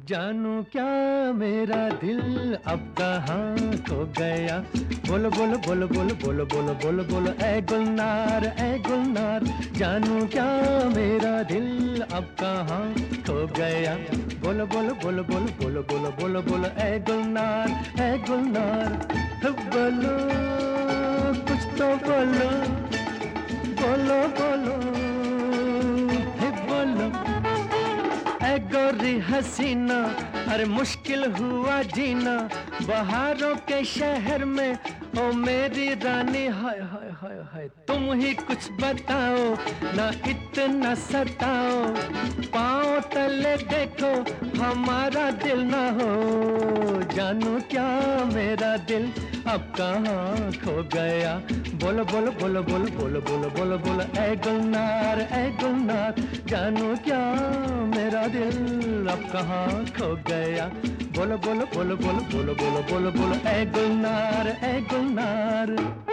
जानू क्या मेरा दिल अब कहाँ खो गया। बोलो बोलो बोलो बोलो बोलो बोलो बोलो बोलो ऐ गुलनार ऐ गुलनार। जानू क्या मेरा दिल अब कहाँ खो गया। बोलो बोलो बोलो बोलो बोलो बोलो बोलो बोलो ऐ गुलनार ऐ गुलनार। बोलो कुछ तो बोलो बोलो बोलो हे बोलो ऐ गोरी हसीना। अरे मुश्किल हुआ जीना बहारों के शहर में ओ मेरी रानी। हाय हाय हाय हाय तुम ही कुछ बताओ ना इतना सताओ। पाँव तले देखो हमारा दिल ना हो। जानू क्या मेरा दिल अब कहाँ खो गया। बोलो बोलो बोलो बोलो बोलो बोलो बोलो बोलो ऐ गुलनार ऐ गुलनार। जानू क्या मेरा दिल अब कहाँ खो गया। बोलो बोलो बोलो बोलो बोलो बोलो बोलो बोलो ऐ गुलनार ऐ गुलनार।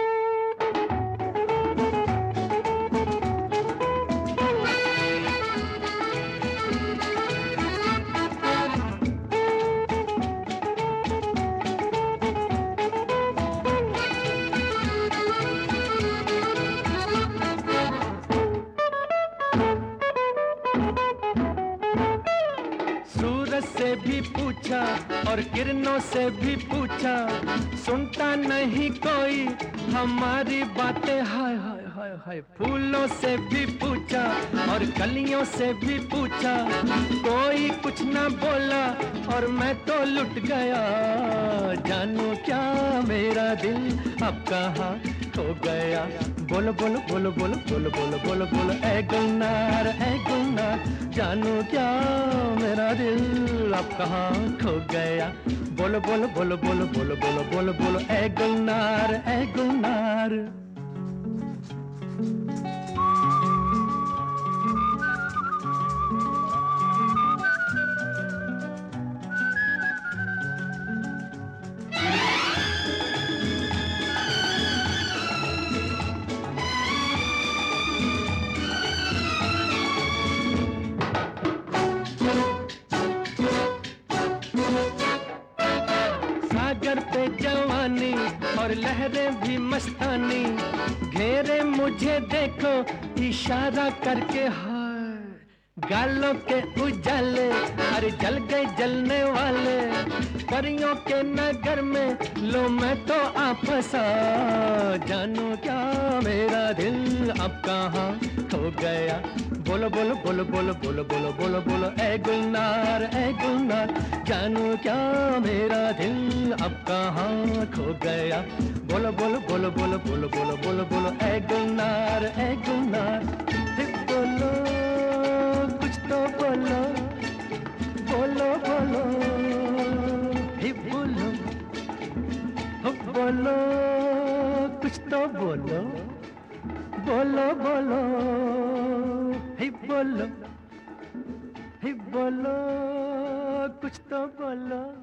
सूरज से भी पूछा और किरणों से भी पूछा सुनता नहीं कोई हमारी बातें। हाय हाय हाय हाय फूलों से भी पूछा और कलियों से भी पूछा कोई कुछ ना बोला और मैं तो लुट गया। जानू क्या मेरा दिल अब कहाँ खो गया। बोलो बोलो बोलो बोलो बोलो बोलो बोलो बोलो ऐ गुलनार ऐ गुलनार। जानू क्या मेरा दिल अब कहाँ खो गया। बोलो बोलो बोलो बोलो बोलो बोलो बोलो बोलो ऐ गुलनार ऐ गुलनार। सागर पे जवानी और लहरें भी मस्तानी घेरे मुझे देखो इशारा करके। हाय गालों के उजाले अरे जल गए जलने वाले परियों के नगर में लो मैं तो आ फंसा। जानू क्या मेरा दिल अब कहाँ खो गया। बोलो बोलो बोलो बोलो बोलो बोलो बोलो बोलो ऐ गुलनार ऐ गुलनार। जानू क्या मेरा दिल अब कहाँ खो गया। बोलो बोलो बोलो बोलो बोलो बोलो बोलो बोलो ऐ गुलनार ऐ गुलनार। बोलो कुछ तो बोलो बोलो बोलो हे बोलो बोलो कुछ तो बोलो बोलो बोलो हे बोलो कुछ तो बोलो।